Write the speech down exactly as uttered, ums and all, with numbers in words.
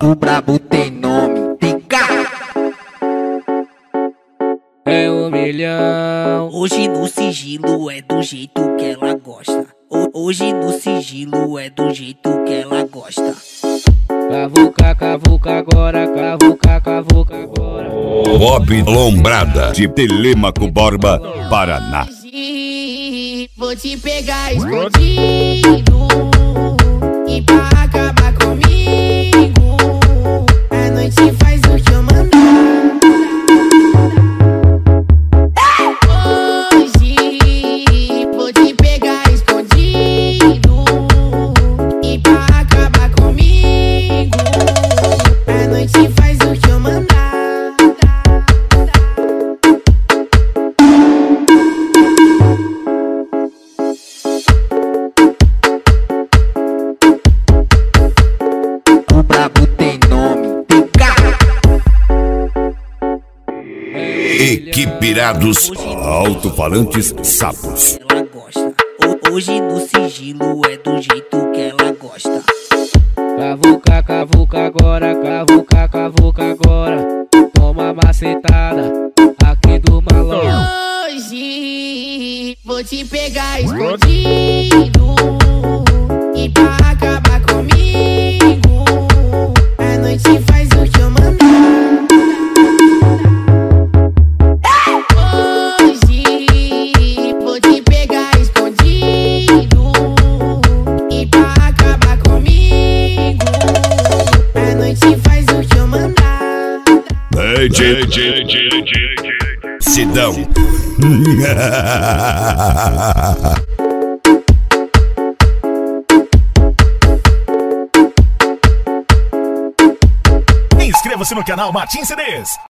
O brabo tem nome, T K. É um milhão. Hoje no sigilo é do jeito que ela gosta. Hoje no sigilo é do jeito que ela gosta. Cavuca, cavuca agora, cavuca, cavuca agora. Bob Lombrada, de Telêmaco Borba, Paraná. Hoje vou te pegar escondido e pra acabar comigo, a noite faz o que eu mandar. Hoje vou te pegar escondido e pra acabar comigo, a noite faz o que eu mandar. O brabo tem nome, T K. Equipirados Alto-Falantes Sapos. Ela gosta. Hoje no sigilo é do jeito que ela gosta. Cavuca, cavuca agora, cavuca, cavuca agora. Toma macetada aqui do malão. Hoje vou te pegar escondido e pra acabar comigo, a noite faz o que eu mandar. Hoje vou te pegar escondido e pra acabar comigo, a noite faz o que eu mandar. D J Sidão. Inscreva-se no canal Martins C Ds.